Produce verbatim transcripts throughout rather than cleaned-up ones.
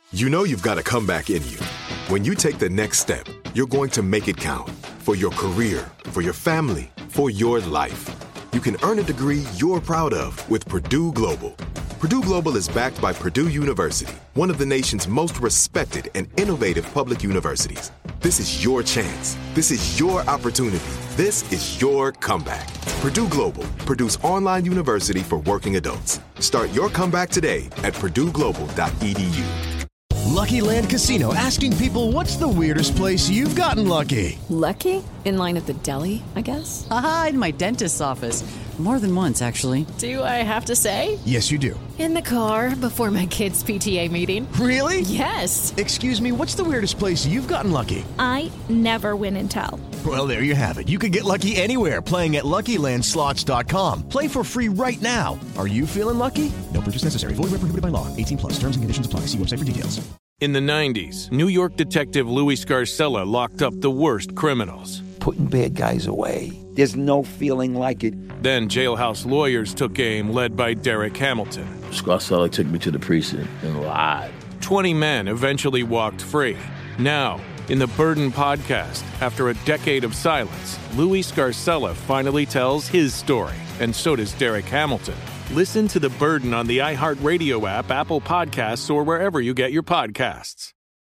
You know you've got a comeback in you. When you take the next step, you're going to make it count. For your career, for your family, for your life. You can earn a degree you're proud of with Purdue Global. Purdue Global is backed by Purdue University, one of the nation's most respected and innovative public universities. This is your chance. This is your opportunity. This is your comeback. Purdue Global, Purdue's online university for working adults. Start your comeback today at purdue global dot e d u. Lucky Land Casino, asking people, what's the weirdest place you've gotten lucky? Lucky? In line at the deli, I guess? Aha, in my dentist's office. More than once, actually. Do I have to say? Yes, you do. In the car before my kids' P T A meeting. Really? Yes. Excuse me, what's the weirdest place you've gotten lucky? I never win and tell. Well, there you have it. You can get lucky anywhere, playing at Lucky Land Slots dot com. Play for free right now. Are you feeling lucky? No purchase necessary. Void where prohibited by law. eighteen plus. Terms and conditions apply. See website for details. In the nineties, New York detective Louis Scarcella locked up the worst criminals. Putting bad guys away. There's no feeling like it. Then jailhouse lawyers took aim, led by Derek Hamilton. Scarcella took me to the precinct and lied. Twenty men eventually walked free. Now, in the Burden podcast, after a decade of silence, Louis Scarcella finally tells his story, and so does Derek Hamilton. Listen to The Burden on the iHeartRadio app, Apple Podcasts, or wherever you get your podcasts.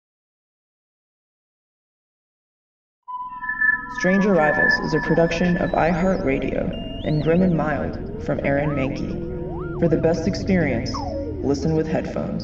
Strange Arrivals is a production of iHeartRadio and Grim and Mild from Aaron Mahnke. For the best experience, listen with headphones.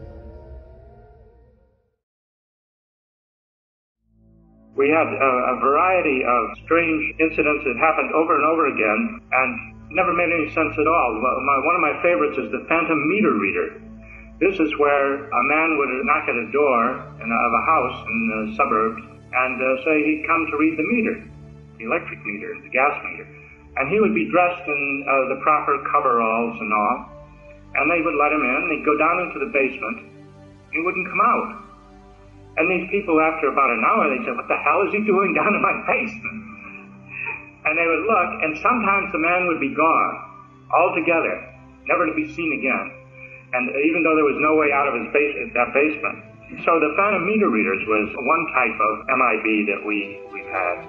We had a, a variety of strange incidents that happened over and over again and never made any sense at all. My, one of my favorites is the phantom meter reader. This is where a man would knock at a door in a, of a house in the suburbs and uh, say he'd come to read the meter, the electric meter, the gas meter. And he would be dressed in uh, the proper coveralls and all, and they would let him in. They'd go down into the basement. He wouldn't come out. And these people, after about an hour, they'd say, what the hell is he doing down in my basement? And they would look, and sometimes the man would be gone altogether, never to be seen again. And even though there was no way out of his base, that basement. So the phantom meter readers was one type of M I B that we, we've had.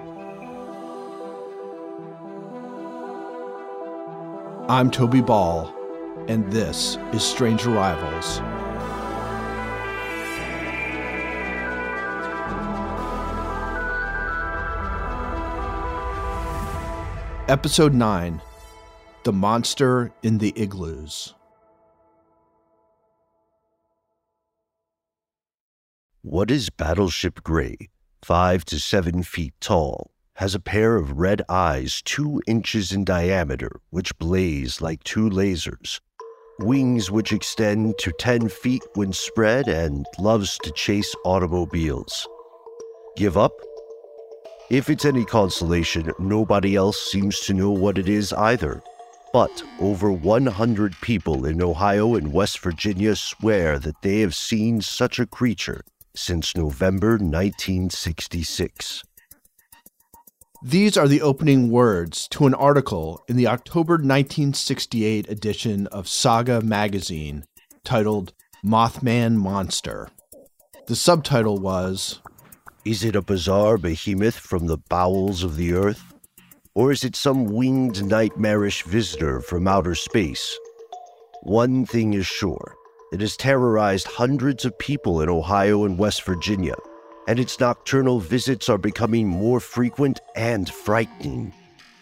I'm Toby Ball, and this is Strange Arrivals. Episode nine, The Monster in the Igloos. What is Battleship Gray, five to seven feet tall, has a pair of red eyes two inches in diameter, which blaze like two lasers, wings which extend to ten feet when spread, and loves to chase automobiles. Give up? If it's any consolation, nobody else seems to know what it is either. But over one hundred people in Ohio and West Virginia swear that they have seen such a creature since November nineteen sixty-six. These are the opening words to an article in the October nineteen sixty-eight edition of Saga magazine titled Mothman Monster. The subtitle was, Is it a bizarre behemoth from the bowels of the earth? Or is it some winged nightmarish visitor from outer space? One thing is sure. It has terrorized hundreds of people in Ohio and West Virginia, and its nocturnal visits are becoming more frequent and frightening.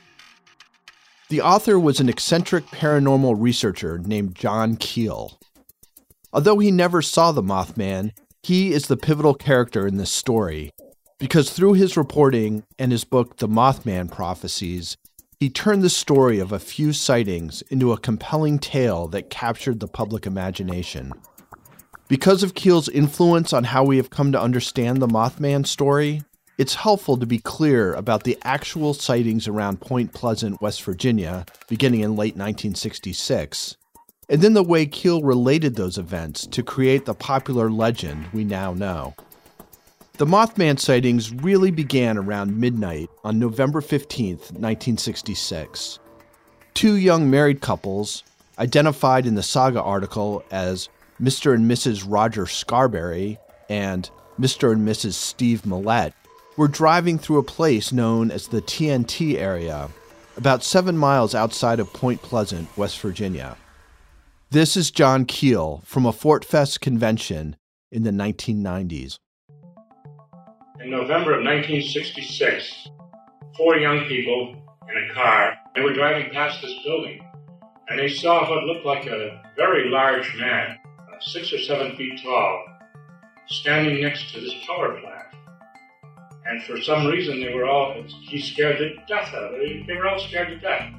The author was an eccentric paranormal researcher named John Keel. Although he never saw the Mothman, he is the pivotal character in this story, because through his reporting and his book, The Mothman Prophecies, he turned the story of a few sightings into a compelling tale that captured the public imagination. Because of Keel's influence on how we have come to understand the Mothman story, it's helpful to be clear about the actual sightings around Point Pleasant, West Virginia, beginning in late nineteen sixty-six, and then the way Keel related those events to create the popular legend we now know. The Mothman sightings really began around midnight on November fifteenth, nineteen sixty-six. Two young married couples, identified in the Saga article as Mister and Missus Roger Scarberry and Mister and Missus Steve Millett were driving through a place known as the T N T area, about seven miles outside of Point Pleasant, West Virginia. This is John Keel from a Fort Fest convention in the nineteen nineties. In November of nineteen sixty-six, four young people in a car, they were driving past this building, and they saw what looked like a very large man, six or seven feet tall, standing next to this power plant. And for some reason, they were all, he scared the death out of it. They were all scared to death.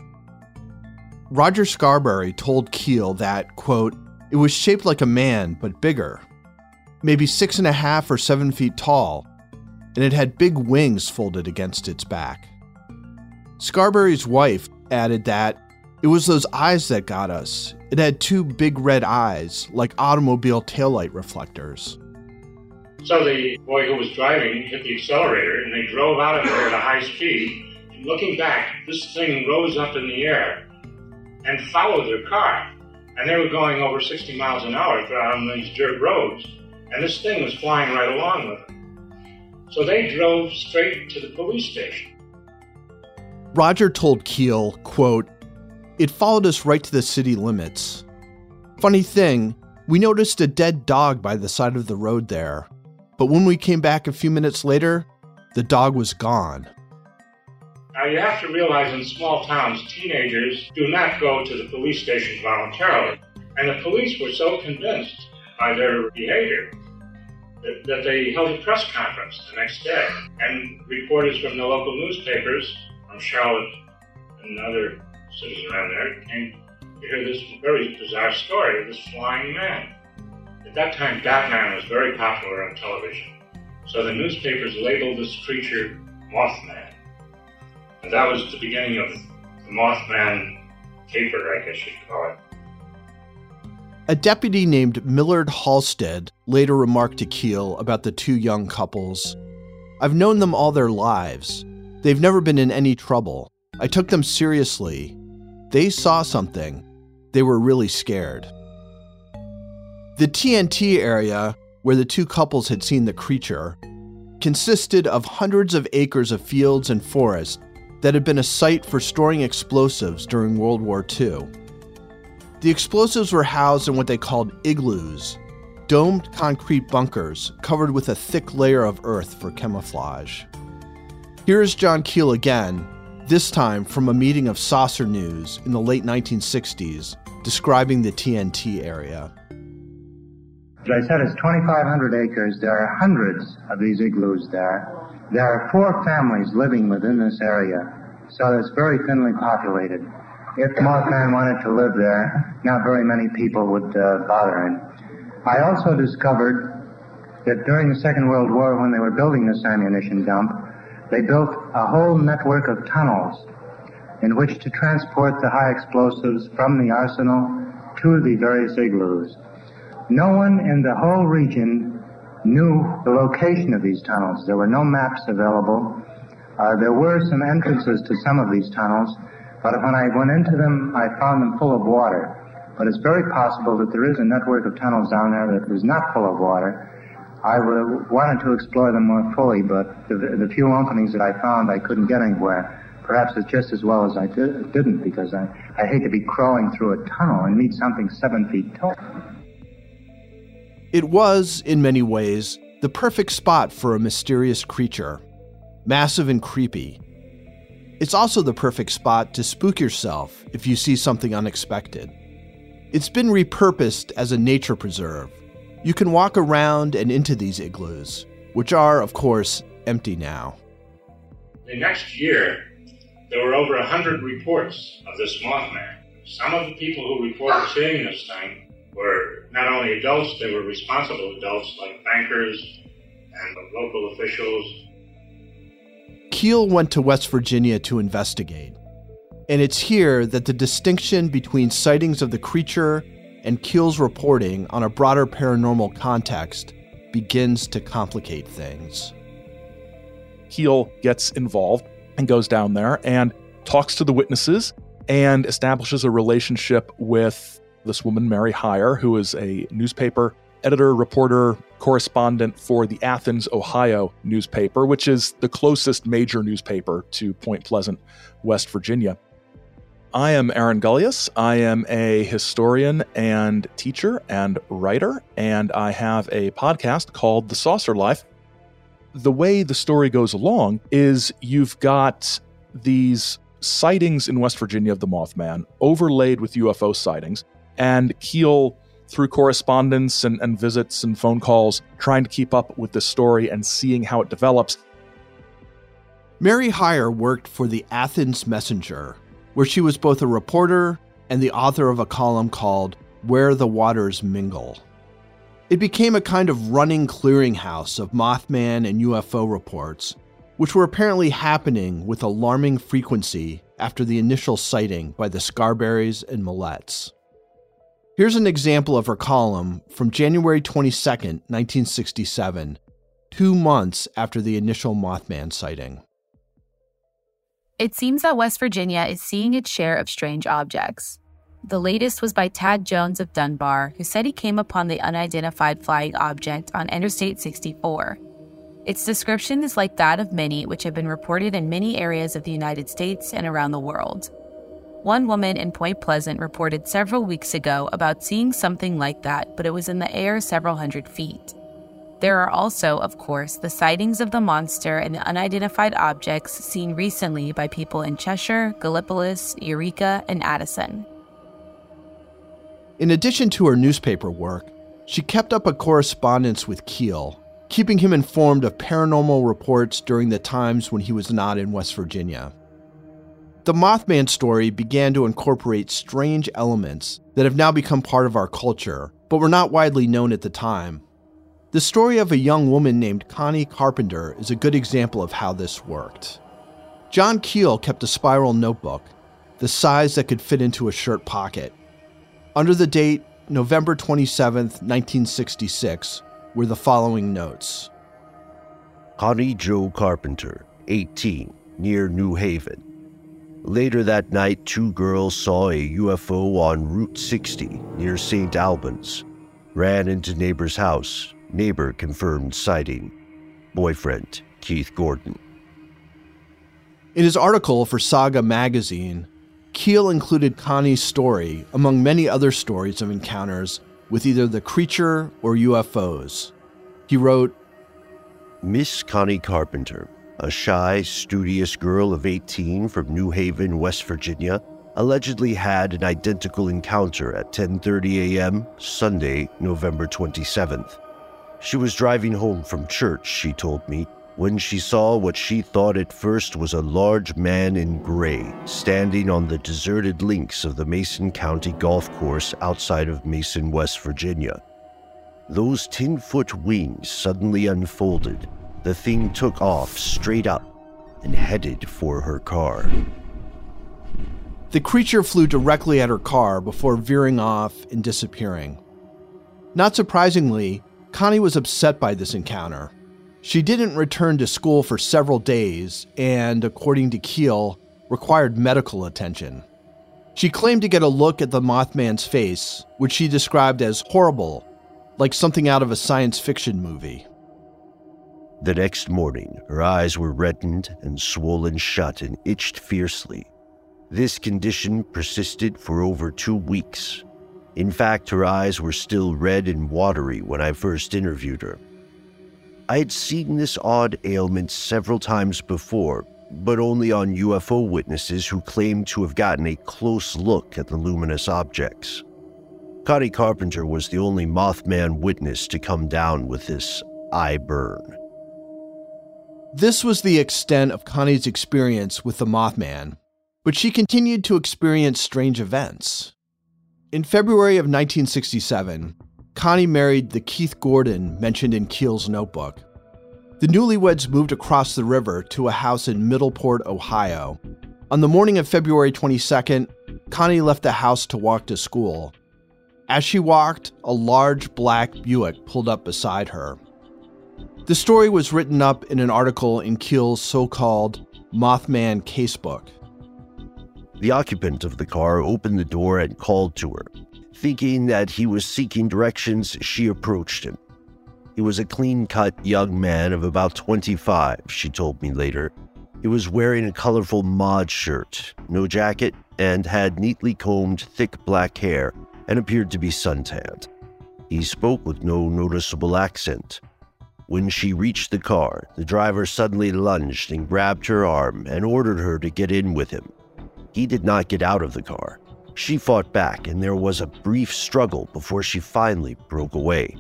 Roger Scarberry told Keel that, quote, it was shaped like a man, but bigger, maybe six and a half or seven feet tall, and it had big wings folded against its back. Scarberry's wife added that it was those eyes that got us. It had two big red eyes, like automobile taillight reflectors. So the boy who was driving hit the accelerator, and they drove out of there at a high speed. And looking back, this thing rose up in the air and followed their car. And they were going over sixty miles an hour on these dirt roads. And this thing was flying right along with them. So they drove straight to the police station. Roger told Keel, quote, it followed us right to the city limits. Funny thing, we noticed a dead dog by the side of the road there. But when we came back a few minutes later, the dog was gone. Now you have to realize in small towns, teenagers do not go to the police station voluntarily. And the police were so convinced by their behavior that, that they held a press conference the next day. And reporters from the local newspapers, from Charlotte and other cities around there, came to hear this very bizarre story of this flying man. At that time, Batman was very popular on television. So the newspapers labeled this creature Mothman. And that was the beginning of the Mothman caper, I guess you'd call it. A deputy named Millard Halstead later remarked to Keel about the two young couples, I've known them all their lives. They've never been in any trouble. I took them seriously. They saw something. They were really scared. The T N T area, where the two couples had seen the creature, consisted of hundreds of acres of fields and forest that had been a site for storing explosives during World War Two. The explosives were housed in what they called igloos, domed concrete bunkers covered with a thick layer of earth for camouflage. Here is John Keel again, this time from a meeting of Saucer News in the late nineteen sixties, describing the T N T area. As I said, it's twenty-five hundred acres. There are hundreds of these igloos there. There are four families living within this area, so it's very thinly populated. If Mothman wanted to live there, not very many people would uh, bother him. I also discovered that during the Second World War, when they were building this ammunition dump, they built a whole network of tunnels in which to transport the high explosives from the arsenal to the various igloos. No one in the whole region knew the location of these tunnels. There were no maps available. Uh, there were some entrances to some of these tunnels, but when I went into them, I found them full of water. But it's very possible that there is a network of tunnels down there that was not full of water. I w- wanted to explore them more fully, but the, the few openings that I found, I couldn't get anywhere. Perhaps it's just as well as I did, didn't, because I, I hate to be crawling through a tunnel and meet something seven feet tall. It was, in many ways, the perfect spot for a mysterious creature, massive and creepy. It's also the perfect spot to spook yourself if you see something unexpected. It's been repurposed as a nature preserve. You can walk around and into these igloos, which are, of course, empty now. The next year, there were over one hundred reports of this Mothman. Some of the people who reported seeing this thing were not only adults, they were responsible adults like bankers and local officials. Keel went to West Virginia to investigate, and it's here that the distinction between sightings of the creature and Keel's reporting on a broader paranormal context begins to complicate things. Keel gets involved and goes down there and talks to the witnesses and establishes a relationship with this woman, Mary Hyre, who is a newspaper editor, reporter, correspondent for the Athens, Ohio newspaper, which is the closest major newspaper to Point Pleasant, West Virginia. I am Aaron Gullius. I am a historian and teacher and writer, and I have a podcast called The Saucer Life. The way the story goes along is you've got these sightings in West Virginia of the Mothman overlaid with U F O sightings, and Keel, through correspondence and, and visits and phone calls, trying to keep up with this story and seeing how it develops. Mary Hyre worked for the Athens Messenger, where she was both a reporter and the author of a column called Where the Waters Mingle. It became a kind of running clearinghouse of Mothman and U F O reports, which were apparently happening with alarming frequency after the initial sighting by the Scarberrys and Millettes. Here's an example of her column from January twenty-second, nineteen sixty-seven, two months after the initial Mothman sighting. It seems that West Virginia is seeing its share of strange objects. The latest was by Tad Jones of Dunbar, who said he came upon the unidentified flying object on Interstate sixty-four. Its description is like that of many which have been reported in many areas of the United States and around the world. One woman in Point Pleasant reported several weeks ago about seeing something like that, but it was in the air several hundred feet. There are also, of course, the sightings of the monster and the unidentified objects seen recently by people in Cheshire, Gallipolis, Eureka, and Addison. In addition to her newspaper work, she kept up a correspondence with Keel, keeping him informed of paranormal reports during the times when he was not in West Virginia. The Mothman story began to incorporate strange elements that have now become part of our culture, but were not widely known at the time. The story of a young woman named Connie Carpenter is a good example of how this worked. John Keel kept a spiral notebook, the size that could fit into a shirt pocket. Under the date November twenty-seventh, nineteen sixty-six, were the following notes. Connie Jo Carpenter, eighteen, near New Haven. Later that night, two girls saw a U F O on Route sixty near Saint Albans. Ran into neighbor's house. Neighbor confirmed sighting. Boyfriend, Keith Gordon. In his article for Saga magazine, Keel included Connie's story among many other stories of encounters with either the creature or U F Os. He wrote, Miss Connie Carpenter, a shy, studious girl of eighteen from New Haven, West Virginia, allegedly had an identical encounter at ten thirty a.m. Sunday, November twenty-seventh. She was driving home from church, she told me, when she saw what she thought at first was a large man in gray standing on the deserted links of the Mason County Golf Course outside of Mason, West Virginia. Those ten-foot wings suddenly unfolded. The thing took off straight up and headed for her car. The creature flew directly at her car before veering off and disappearing. Not surprisingly, Connie was upset by this encounter. She didn't return to school for several days and, according to Keel, required medical attention. She claimed to get a look at the Mothman's face, which she described as horrible, like something out of a science fiction movie. The next morning, her eyes were reddened and swollen shut and itched fiercely. This condition persisted for over two weeks. In fact, her eyes were still red and watery when I first interviewed her. I had seen this odd ailment several times before, but only on U F O witnesses who claimed to have gotten a close look at the luminous objects. Connie Carpenter was the only Mothman witness to come down with this eye burn. This was the extent of Connie's experience with the Mothman, but she continued to experience strange events. In February of nineteen sixty-seven, Connie married the Keith Gordon mentioned in Keel's notebook. The newlyweds moved across the river to a house in Middleport, Ohio. On the morning of February twenty-second, Connie left the house to walk to school. As she walked, a large black Buick pulled up beside her. The story was written up in an article in Keel's so-called Mothman casebook. The occupant of the car opened the door and called to her. Thinking that he was seeking directions, she approached him. He was a clean-cut young man of about twenty-five, she told me later. He was wearing a colorful mod shirt, no jacket, and had neatly combed, thick black hair and appeared to be suntanned. He spoke with no noticeable accent. When she reached the car, the driver suddenly lunged and grabbed her arm and ordered her to get in with him. He did not get out of the car. She fought back, and there was a brief struggle before she finally broke away.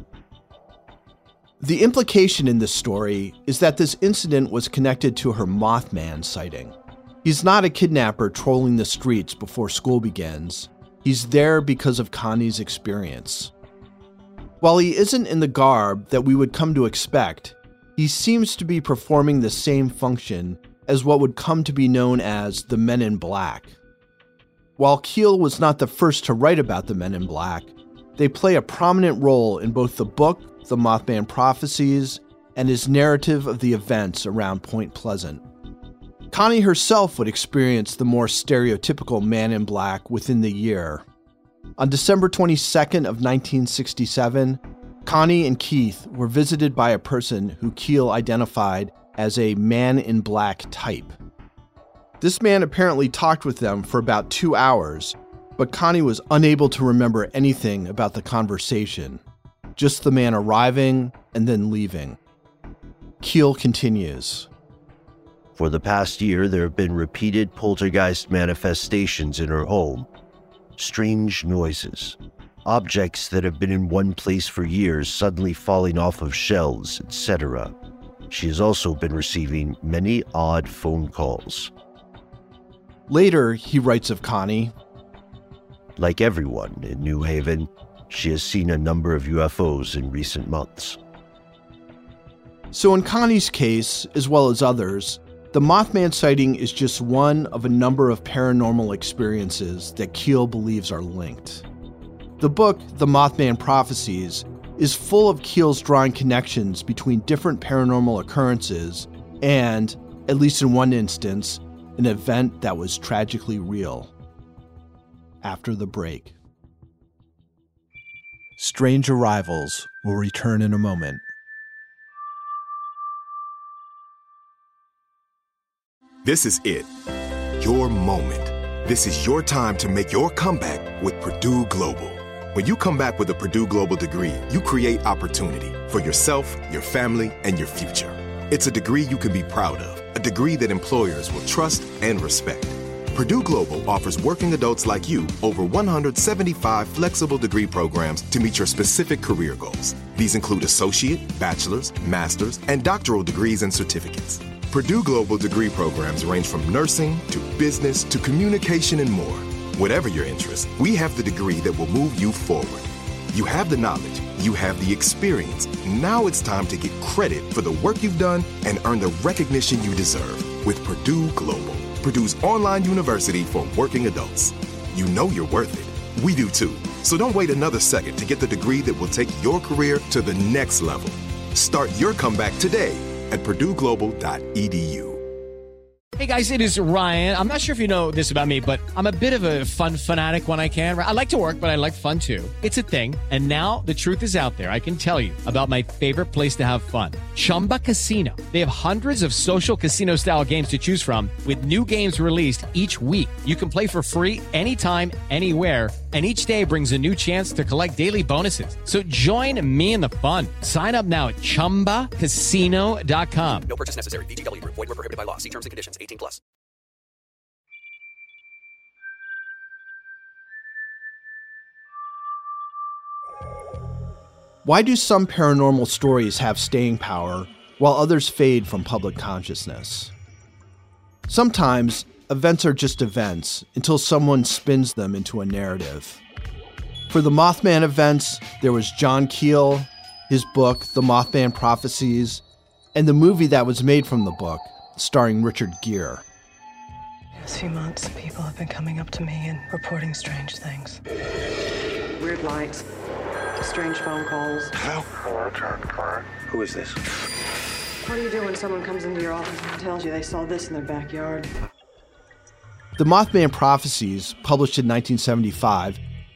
The implication in this story is that this incident was connected to her Mothman sighting. He's not a kidnapper trolling the streets before school begins. He's there because of Connie's experience. While he isn't in the garb that we would come to expect, he seems to be performing the same function as what would come to be known as the Men in Black. While Keel was not the first to write about the Men in Black, they play a prominent role in both the book, The Mothman Prophecies, and his narrative of the events around Point Pleasant. Connie herself would experience the more stereotypical Man in Black within the year. On December twenty-second of nineteen sixty-seven, Connie and Keith were visited by a person who Keel identified as a Man in Black type. This man apparently talked with them for about two hours, but Connie was unable to remember anything about the conversation, just the man arriving and then leaving. Keel continues. For the past year, there have been repeated poltergeist manifestations in her home. Strange noises, objects that have been in one place for years suddenly falling off of shelves, et cetera. She has also been receiving many odd phone calls. Later, he writes of Connie. Like everyone in New Haven, she has seen a number of U F Os in recent months. So in Connie's case, as well as others, the Mothman sighting is just one of a number of paranormal experiences that Keel believes are linked. The book, The Mothman Prophecies, is full of Keel's drawing connections between different paranormal occurrences and, at least in one instance, an event that was tragically real. After the break. Strange Arrivals will return in a moment. This is it. Your moment. This is your time to make your comeback with Purdue Global. When you come back with a Purdue Global degree, you create opportunity for yourself, your family, and your future. It's a degree you can be proud of, a degree that employers will trust and respect. Purdue Global offers working adults like you over one hundred seventy-five flexible degree programs to meet your specific career goals. These include associate, bachelor's, master's, and doctoral degrees and certificates. Purdue Global degree programs range from nursing to business to communication and more. Whatever your interest, we have the degree that will move you forward. You have the knowledge, you have the experience. Now it's time to get credit for the work you've done and earn the recognition you deserve with Purdue Global, Purdue's online university for working adults. You know you're worth it. We do too. So don't wait another second to get the degree that will take your career to the next level. Start your comeback today at purdue global dot e d u. Hey guys, it is Ryan. I'm not sure if you know this about me, but I'm a bit of a fun fanatic when I can. I like to work, but I like fun too. It's a thing. And now the truth is out there. I can tell you about my favorite place to have fun. Chumba Casino. They have hundreds of social casino style games to choose from with new games released each week. You can play for free anytime, anywhere. And each day brings a new chance to collect daily bonuses. So join me in the fun. Sign up now at chumba casino dot com. No purchase necessary. V G W Group. Void where prohibited by law. See terms and conditions. eighteen plus. Why do some paranormal stories have staying power while others fade from public consciousness? Sometimes events are just events until someone spins them into a narrative. For the Mothman events, there was John Keel, his book, The Mothman Prophecies, and the movie that was made from the book, starring Richard Gere. This few months, people have been coming up to me and reporting strange things. Weird lights, strange phone calls. Hello? Hello, John Clark. Who is this? What do you do when someone comes into your office and tells you they saw this in their backyard? The Mothman Prophecies, published in nineteen seventy-five,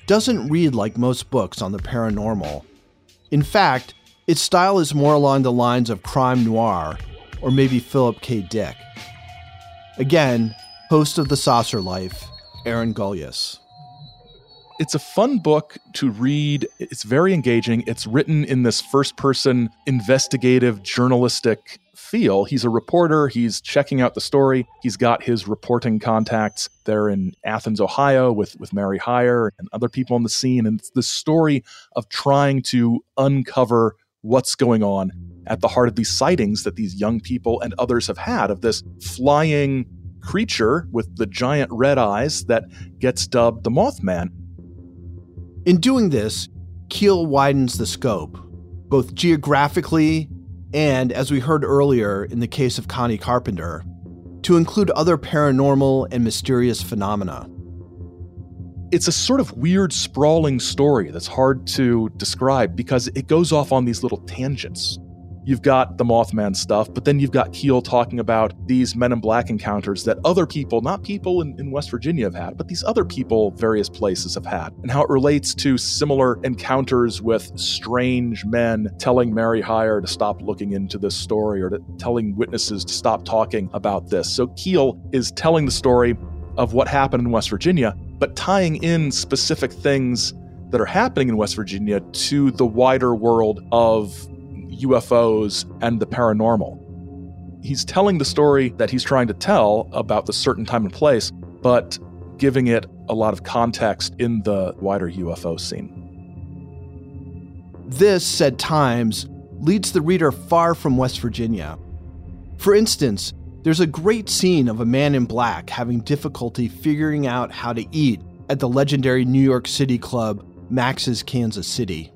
doesn't read like most books on the paranormal. In fact, its style is more along the lines of crime noir, or maybe Philip K. Dick. Again, host of The Saucer Life, Aaron Gulyas. It's a fun book to read. It's very engaging. It's written in this first-person investigative journalistic feel. He's a reporter. He's checking out the story. He's got his reporting contacts there in Athens, Ohio with, with Mary Hyre and other people on the scene. And it's the story of trying to uncover what's going on at the heart of these sightings that these young people and others have had of this flying creature with the giant red eyes that gets dubbed the Mothman. In doing this, Keel widens the scope, both geographically and, as we heard earlier in the case of Connie Carpenter, to include other paranormal and mysterious phenomena. It's a sort of weird, sprawling story that's hard to describe because it goes off on these little tangents. You've got the Mothman stuff, but then you've got Keel talking about these Men in Black encounters that other people, not people in, in West Virginia have had, but these other people various places have had, and how it relates to similar encounters with strange men telling Mary Hyre to stop looking into this story or to telling witnesses to stop talking about this. So Keel is telling the story of what happened in West Virginia, but tying in specific things that are happening in West Virginia to the wider world of U F Os and the paranormal. He's telling the story that he's trying to tell about the certain time and place, but giving it a lot of context in the wider U F O scene. This, at times, leads the reader far from West Virginia. For instance, there's a great scene of a man in black having difficulty figuring out how to eat at the legendary New York City club Max's Kansas City.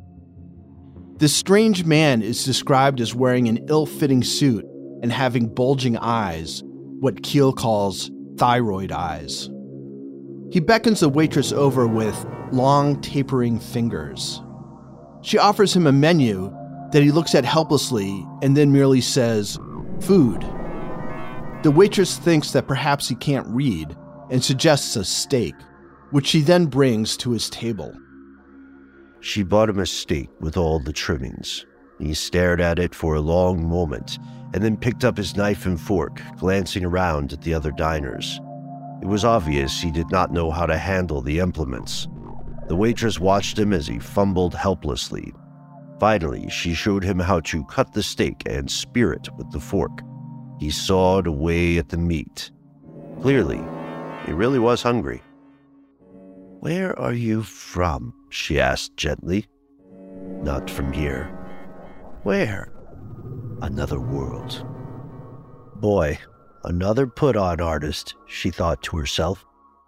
This strange man is described as wearing an ill-fitting suit and having bulging eyes, what Keel calls thyroid eyes. He beckons the waitress over with long, tapering fingers. She offers him a menu that he looks at helplessly and then merely says, "Food." The waitress thinks that perhaps he can't read and suggests a steak, which she then brings to his table. She bought him a steak with all the trimmings. He stared at it for a long moment and then picked up his knife and fork, glancing around at the other diners. It was obvious he did not know how to handle the implements. The waitress watched him as he fumbled helplessly. Finally, she showed him how to cut the steak and spear it with the fork. He sawed away at the meat. Clearly, he really was hungry. "Where are you from?" she asked gently. "Not from here." "Where?" "Another world." "Boy, another put-on artist," she thought to herself.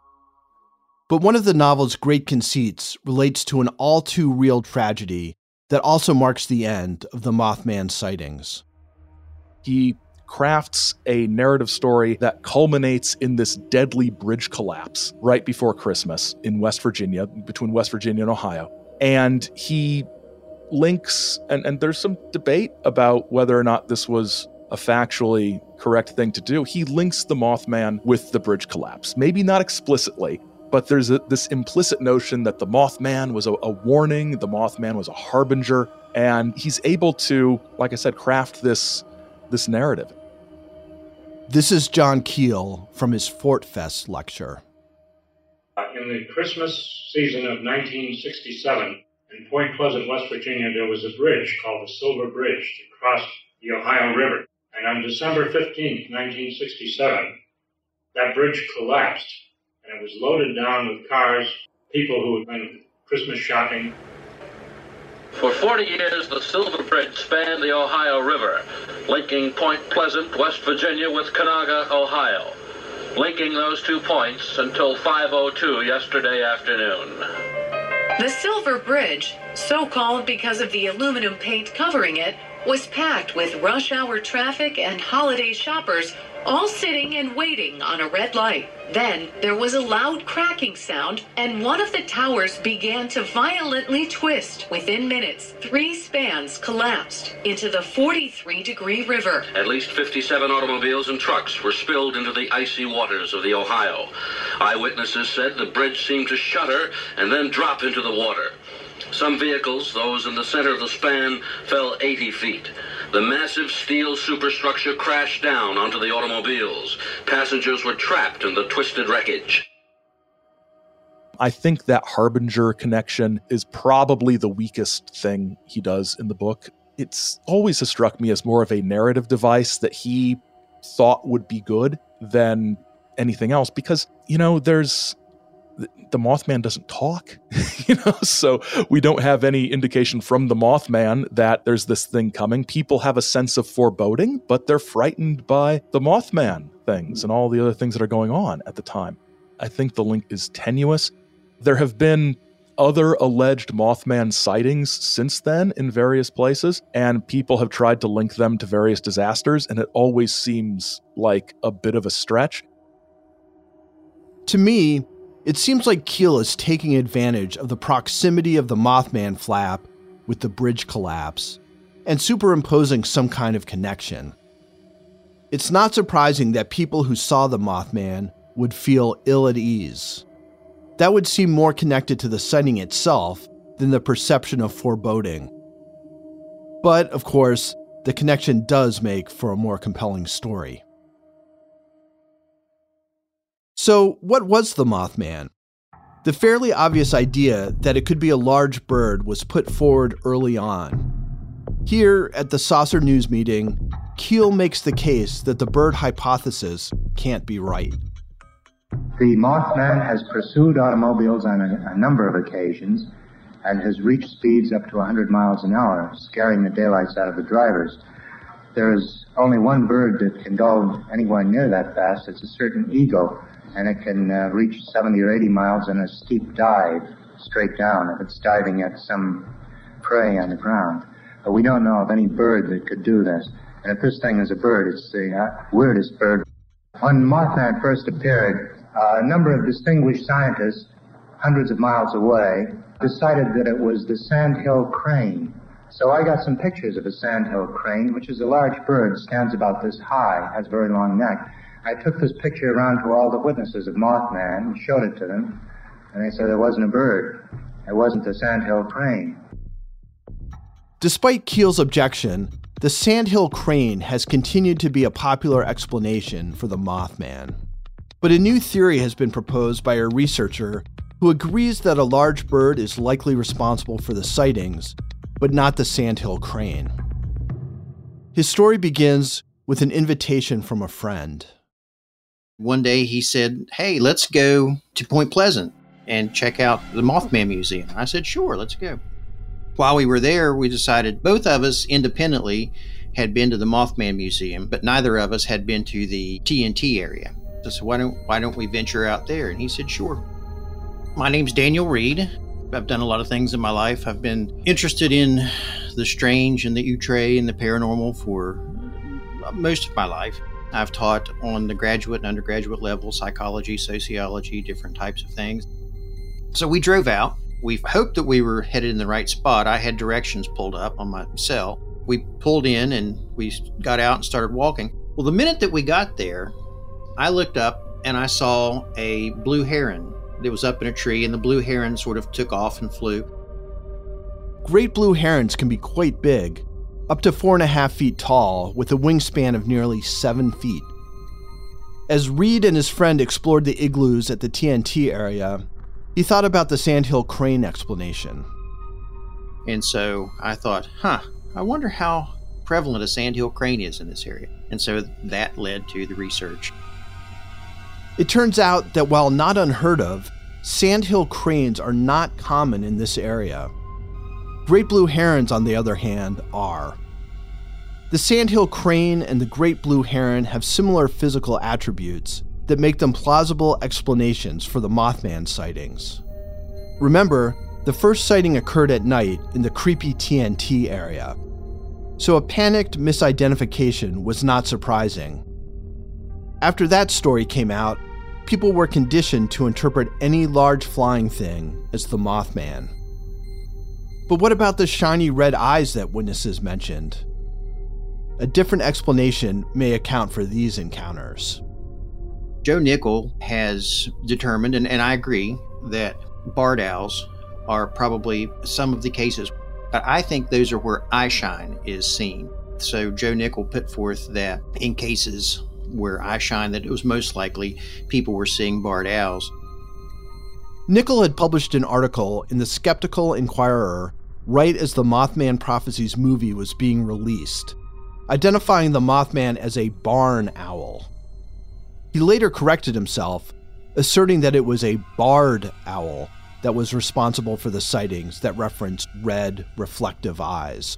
But one of the novel's great conceits relates to an all-too-real tragedy that also marks the end of the Mothman sightings. He crafts a narrative story that culminates in this deadly bridge collapse right before Christmas in West Virginia, between West Virginia and Ohio. And he links, and, and there's some debate about whether or not this was a factually correct thing to do. He links the Mothman with the bridge collapse. Maybe not explicitly, but there's a, this implicit notion that the Mothman was a, a warning, the Mothman was a harbinger, and he's able to, like I said, craft this, this narrative. This is John Keel from his Fort Fest lecture. In the Christmas season of nineteen sixty-seven, in Point Pleasant, West Virginia, there was a bridge called the Silver Bridge to cross the Ohio River. And on December fifteenth, nineteen sixty-seven, that bridge collapsed, and it was loaded down with cars, people who had been Christmas shopping. For forty years, the Silver Bridge spanned the Ohio River, linking Point Pleasant, West Virginia with Canaga, Ohio, linking those two points until five oh two yesterday afternoon. The Silver Bridge, so called because of the aluminum paint covering it, was packed with rush hour traffic and holiday shoppers all sitting and waiting on a red light. Then there was a loud cracking sound, and one of the towers began to violently twist. Within minutes, three spans collapsed into the forty-three degree river. At least fifty-seven automobiles and trucks were spilled into the icy waters of the Ohio. Eyewitnesses said the bridge seemed to shudder and then drop into the water. Some vehicles, those in the center of the span, fell eighty feet. The massive steel superstructure crashed down onto the automobiles. Passengers were trapped in the twisted wreckage. I think that Harbinger connection is probably the weakest thing he does in the book. It's always has struck me as more of a narrative device that he thought would be good than anything else, because, you know, there's the Mothman doesn't talk, you know, so we don't have any indication from the Mothman that there's this thing coming. People have a sense of foreboding, but they're frightened by the Mothman things and all the other things that are going on at the time. I think the link is tenuous. There have been other alleged Mothman sightings since then in various places, and people have tried to link them to various disasters, and it always seems like a bit of a stretch. To me, it seems like Keel is taking advantage of the proximity of the Mothman flap with the bridge collapse and superimposing some kind of connection. It's not surprising that people who saw the Mothman would feel ill at ease. That would seem more connected to the sighting itself than the perception of foreboding. But, of course, the connection does make for a more compelling story. So, what was the Mothman? The fairly obvious idea that it could be a large bird was put forward early on. Here, at the Saucer News meeting, Keel makes the case that the bird hypothesis can't be right. The Mothman has pursued automobiles on a, a number of occasions and has reached speeds up to one hundred miles an hour, scaring the daylights out of the drivers. There is only one bird that can go anywhere near that fast. It's a certain eagle, and it can uh, reach seventy or eighty miles in a steep dive straight down if it's diving at some prey on the ground. But we don't know of any bird that could do this. And if this thing is a bird, it's the uh, weirdest bird. When Mothman first appeared, uh, a number of distinguished scientists, hundreds of miles away, decided that it was the sandhill crane. So I got some pictures of a sandhill crane, which is a large bird, stands about this high, has a very long neck. I took this picture around to all the witnesses of Mothman and showed it to them, and they said it wasn't a bird. It wasn't the sandhill crane. Despite Keel's objection, the sandhill crane has continued to be a popular explanation for the Mothman. But a new theory has been proposed by a researcher who agrees that a large bird is likely responsible for the sightings, but not the sandhill crane. His story begins with an invitation from a friend. One day he said, hey, let's go to Point Pleasant and check out the Mothman Museum. I said, sure, let's go. While we were there, we decided both of us independently had been to the Mothman Museum, but neither of us had been to the T N T area. So I said, why don't, why don't we venture out there? And he said, sure. My name's Daniel Reed. I've done a lot of things in my life. I've been interested in the strange and the outre and the paranormal for most of my life. I've taught on the graduate and undergraduate level, psychology, sociology, different types of things. So we drove out. We hoped that we were headed in the right spot. I had directions pulled up on my cell. We pulled in and we got out and started walking. Well, the minute that we got there, I looked up and I saw a blue heron that was up in a tree, and the blue heron sort of took off and flew. Great blue herons can be quite big, up to four and a half feet tall, with a wingspan of nearly seven feet. As Reed and his friend explored the igloos at the T N T area, he thought about the sandhill crane explanation. And so I thought, huh, I wonder how prevalent a sandhill crane is in this area. And so that led to the research. It turns out that while not unheard of, sandhill cranes are not common in this area. Great blue herons, on the other hand, are. The sandhill crane and the great blue heron have similar physical attributes that make them plausible explanations for the Mothman sightings. Remember, the first sighting occurred at night in the creepy T N T area, so a panicked misidentification was not surprising. After that story came out, people were conditioned to interpret any large flying thing as the Mothman. But what about the shiny red eyes that witnesses mentioned? A different explanation may account for these encounters. Joe Nickell has determined, and, and I agree, that barred owls are probably some of the cases, but I think those are where eyeshine is seen. So Joe Nickell put forth that in cases where eyeshine, that it was most likely people were seeing barred owls. Nickell had published an article in the Skeptical Inquirer right as the Mothman Prophecies movie was being released, identifying the Mothman as a barn owl. He later corrected himself, asserting that it was a barred owl that was responsible for the sightings that referenced red, reflective eyes.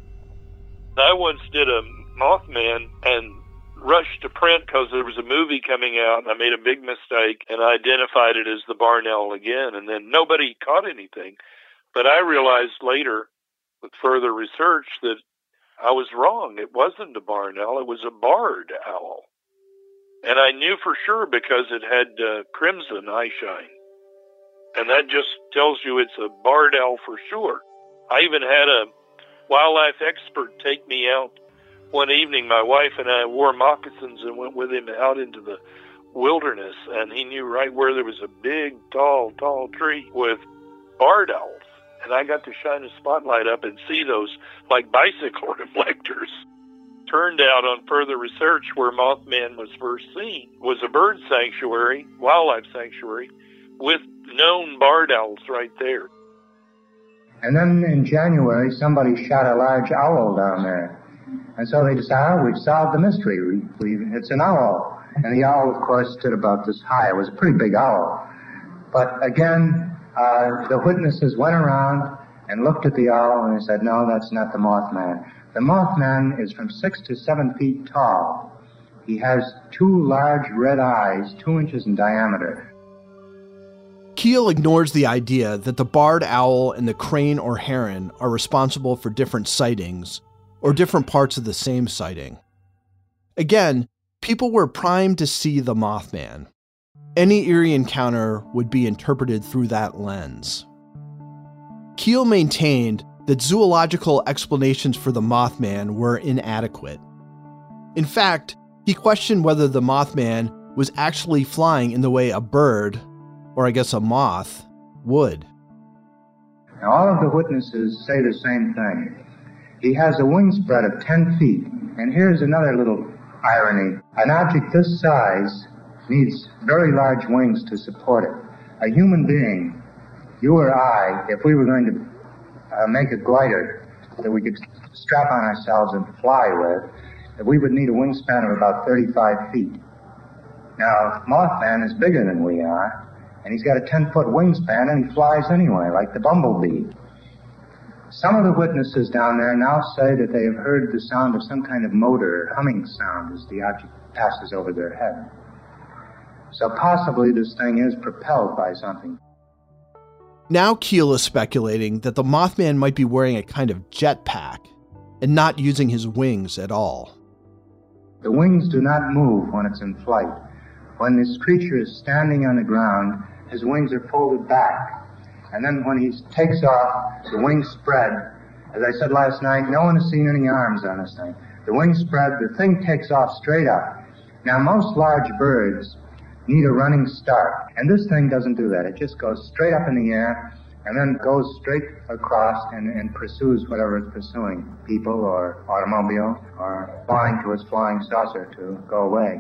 I once did a Mothman and rushed to print because there was a movie coming out, and I made a big mistake and I identified it as the barn owl again, and then nobody caught anything. But I realized later, with further research, that I was wrong. It wasn't a barn owl, it was a barred owl. And I knew for sure because it had uh, crimson eyeshine. And that just tells you it's a barred owl for sure. I even had a wildlife expert take me out one evening. My wife and I wore moccasins and went with him out into the wilderness, and he knew right where there was a big, tall, tall tree with barred owls. And I got to shine a spotlight up and see those like bicycle reflectors. Turned out on further research where Mothman was first seen was a bird sanctuary, wildlife sanctuary, with known barred owls right there. And then in January, somebody shot a large owl down there. And so they decided, oh, we've solved the mystery. We, we, it's an owl. And the owl, of course, stood about this high. It was a pretty big owl. But again, uh, the witnesses went around and looked at the owl and they said, no, that's not the Mothman. The Mothman is from six to seven feet tall. He has two large red eyes, two inches in diameter. Keel ignores the idea that the barred owl and the crane or heron are responsible for different sightings or different parts of the same sighting. Again, people were primed to see the Mothman. Any eerie encounter would be interpreted through that lens. Keel maintained that zoological explanations for the Mothman were inadequate. In fact, he questioned whether the Mothman was actually flying in the way a bird, or I guess a moth, would. Now, all of the witnesses say the same thing. He has a wingspread of ten feet. And here's another little irony. An object this size needs very large wings to support it. A human being, you or I, if we were going to uh, make a glider that we could strap on ourselves and fly with, that we would need a wingspan of about thirty-five feet. Now, Mothman is bigger than we are, and he's got a ten-foot wingspan, and he flies anyway, like the bumblebee. Some of the witnesses down there now say that they have heard the sound of some kind of motor, humming sound, as the object passes over their head. So possibly this thing is propelled by something. Now Keel is speculating that the Mothman might be wearing a kind of jetpack and not using his wings at all. The wings do not move when it's in flight. When this creature is standing on the ground, his wings are folded back. And then when he takes off, the wings spread. As I said last night, no one has seen any arms on this thing. The wings spread, the thing takes off straight up. Now, most large birds need a running start, and this thing doesn't do that. It just goes straight up in the air and then goes straight across and, and pursues whatever it's pursuing, people or automobile or flying to its flying saucer to go away.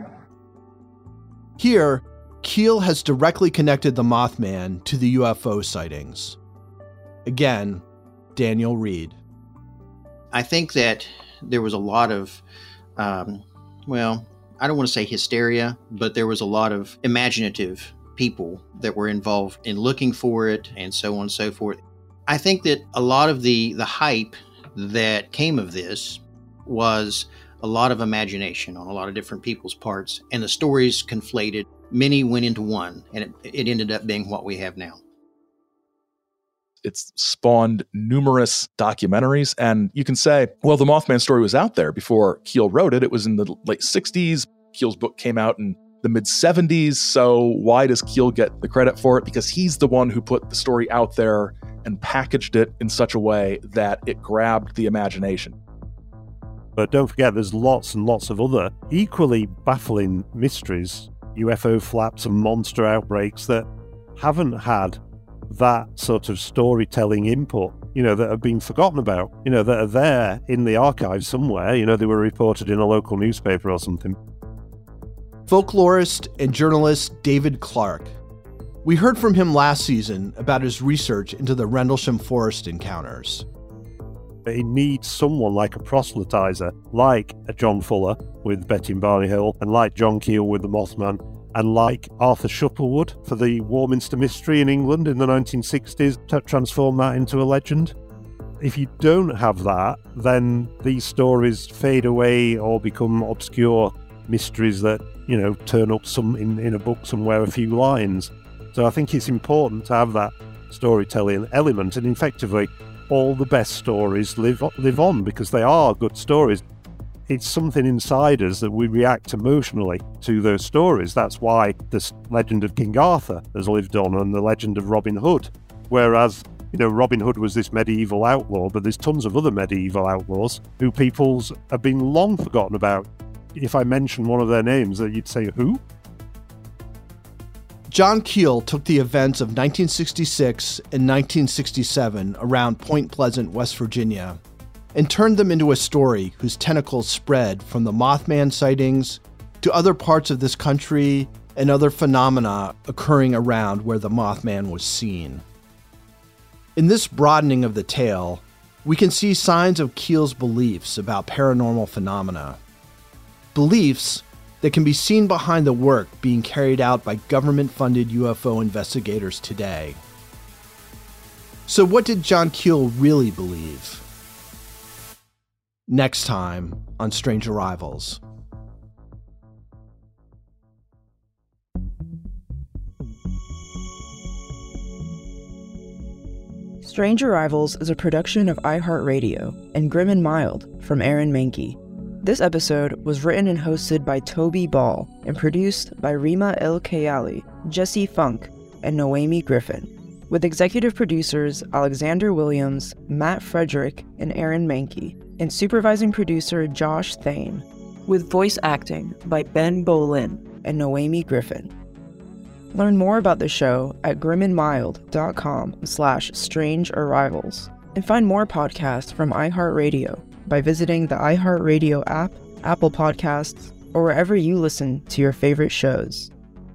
Here, Keel has directly connected the Mothman to the U F O sightings. Again, Daniel Reed. I think that there was a lot of, um, well, I don't want to say hysteria, but there was a lot of imaginative people that were involved in looking for it and so on and so forth. I think that a lot of the, the hype that came of this was a lot of imagination on a lot of different people's parts, and the stories conflated. Many went into one, and it, it ended up being what we have now. It's spawned numerous documentaries, and you can say, well, the Mothman story was out there before Keel wrote it. It was in the late sixties. Keel's book came out in the mid seventies. So why does Keel get the credit for it? Because he's the one who put the story out there and packaged it in such a way that it grabbed the imagination. But don't forget, there's lots and lots of other equally baffling mysteries, U F O flaps and monster outbreaks that haven't had that sort of storytelling input, you know, that have been forgotten about, you know, that are there in the archives somewhere. You know, they were reported in a local newspaper or something. Folklorist and journalist David Clark. We heard from him last season about his research into the Rendlesham Forest encounters. It needs someone like a proselytizer, like a John Fuller with Betty and Barney Hill, and like John Keel with the Mothman, and like Arthur Shuttlewood for the Warminster Mystery in England in the nineteen sixties to transform that into a legend. If you don't have that, then these stories fade away or become obscure mysteries that, you know, turn up some in, in a book somewhere, a few lines. So I think it's important to have that storytelling element, and effectively all the best stories live live on because they are good stories. It's something inside us that we react emotionally to those stories. That's why the legend of King Arthur has lived on, and the legend of Robin Hood. Whereas, you know, Robin Hood was this medieval outlaw, but there's tons of other medieval outlaws who people's have been long forgotten about. If I mention one of their names, you'd say, who? John Keel took the events of nineteen sixty-six and nineteen sixty-seven around Point Pleasant, West Virginia, and turned them into a story whose tentacles spread from the Mothman sightings to other parts of this country and other phenomena occurring around where the Mothman was seen. In this broadening of the tale, we can see signs of Keel's beliefs about paranormal phenomena. Beliefs that can be seen behind the work being carried out by government-funded U F O investigators today. So what did John Keel really believe? Next time on Strange Arrivals. Strange Arrivals is a production of iHeartRadio and Grim and Mild from Aaron Mahnke. This episode was written and hosted by Toby Ball and produced by Rima El Kayali, Jesse Funk, and Noemi Griffin, with executive producers Alexander Williams, Matt Frederick, and Aaron Mahnke, and supervising producer Josh Thane, with voice acting by Ben Bolin and Noemi Griffin. Learn more about the show at grimandmild.com slash strange arrivals, and find more podcasts from iHeartRadio by visiting the iHeartRadio app, Apple Podcasts, or wherever you listen to your favorite shows.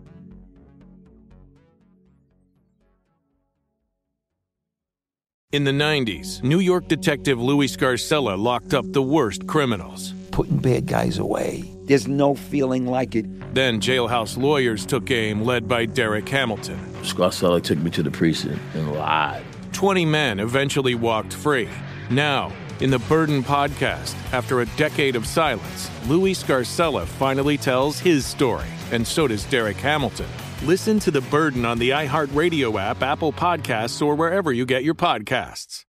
In the nineties, New York detective Louis Scarcella locked up the worst criminals. Putting bad guys away. There's no feeling like it. Then jailhouse lawyers took aim, led by Derek Hamilton. Scarcella took me to the precinct and lied. Twenty men eventually walked free. Now, in the Burden podcast, after a decade of silence, Louis Scarcella finally tells his story, and so does Derek Hamilton. Listen to The Burden on the iHeartRadio app, Apple Podcasts, or wherever you get your podcasts.